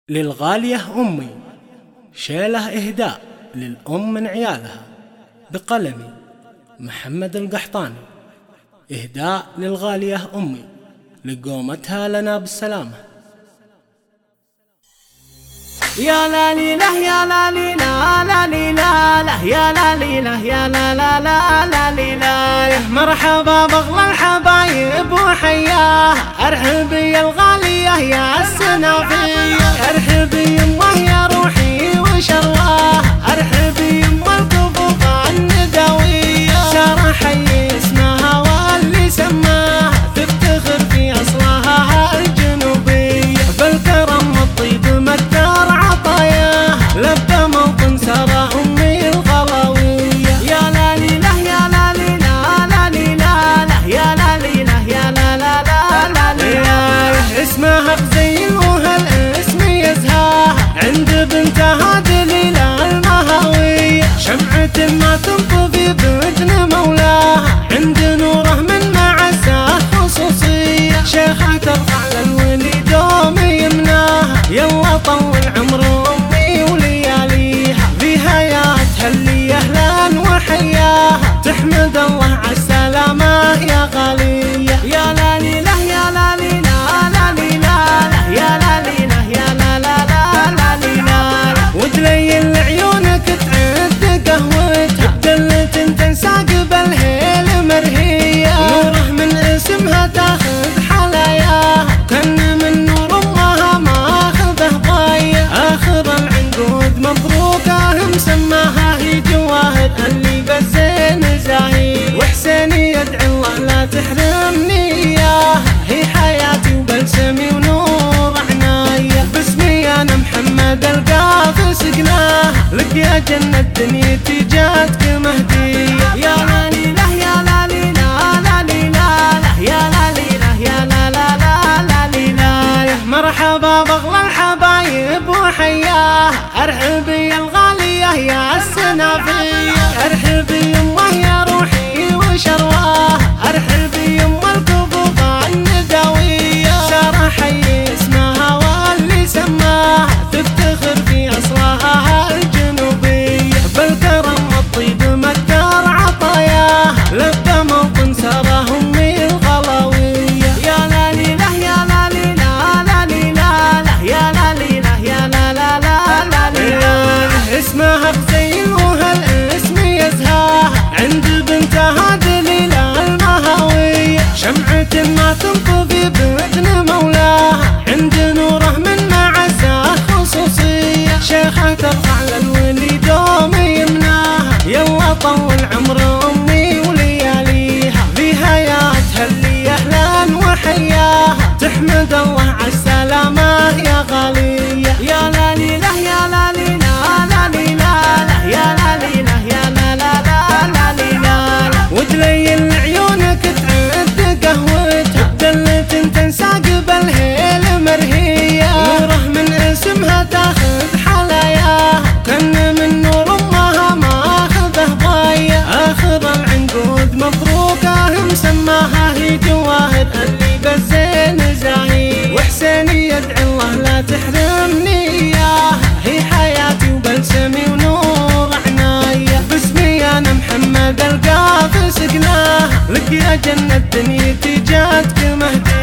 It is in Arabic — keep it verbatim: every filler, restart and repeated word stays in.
للغالية أمي شيله إهداء للأم من عيالها بقلمي محمد القحطاني. إهداء للغالية أمي لقومتها لنا بالسلامة. يا لا ليله يا لا ليله لا ليله يا لا ليله يا لا لا لا لا ليله. مرحبا بأغلى الحبايب وحياه، ارحبي يا الغالية يا السنافية، ارحبي يمه يا روحي وشرواه، ارحبي يمه الكفوف الندوية. سارة حي اسمها واللي سماها، تفتخر في اصلها الجنوبية، بالكرم والطيب مدار عطاياه، لبى موطن سارة امي الغلاوية. يا لا ليله يا لا ليله لا ليله يا لا ليله يا لا لا لا لا ليله. اسمها غزيل وهالاسم يزهاها، عند بنتها دليلة المهاوية، شمعة ما تنطفي بإذن مولاها، عند نوره من معزة خصوصية، شيخة ترفع للولي دوم يمناها، يلا طول عمر أمي ولياليها، بهياتها اللي أهلا وحياها، تحمد الله عالسلامة يا غالية. يا لا ليله يا لا ليله لا ليله يا لا ليله يا لا لا لا لا ليله. وتليل عيونك تعد قهوتها، بدلة تنسى قبل هيل مرهية، نوره من اسمها تاخذ حلاياها، كان من نور امها ما اخذه ضايع، اخر العنقود مبروكه مسماها، هي جواهر اللي بالزين زاهي، وحسيني يدعي الله لا تحرمني اياها، هي حياتي وبلسمي ونور عناية، باسمي انا محمد القاف سقناها، لك يا جنة دنيتي جاتك مهدية. يا لا ليله يا لا ليله لا ليله يا لا ليله يا لا لا لا لا ليله. مرحبا بأغلى الحبايب وحياه، ارحبي يا الغالية يا السنافية، ارحبي يمه يا روحي وشرواه، ارحبي يمه الكفوف الندوية. سارة حي اسمها واللي سماها، تفتخر في اصلها الجنوبية، بالكرم والطيب مدار عطاياه، لبى موطن سارة امي الغلاوية. يا لا ليله يا لا ليله لا ليله يا لا ليله يا لا لا لا لا ليله. اسمها غزيل وهالاسم يزهاها، عند بنتها دليلة المهاوية، شمعة ما تنطفي بإذن مولاها، عند نوره من معزة خصوصية، شيخة ترفع للولي دوم يمناها، يلا طول عمر أمي ولياليها، بهياتها اللي أهلا وحياها، تحمد الله عالسلامة يا غالية. يا لا ليله يا لا ليله لا ليله يا لا ليله يا لا لا لا لا ليله. وتليل عيونك تعد قهوتها، بدلة تنسى قبل هيل مرهية، نوره من اسمها تاخذ حلاياها، كان من نور امها ما اخذه ضايع، اخر العنقود مبروكه مسماها، هي جواهر اللي بالزين زاهي، وحسيني يدعي الله لا تحرمني اياها، هي حياتي وبلسمي ونور عناية، باسمي انا محمد القاف سقناها، لك يا جنة دنيتي جاتك مهدية.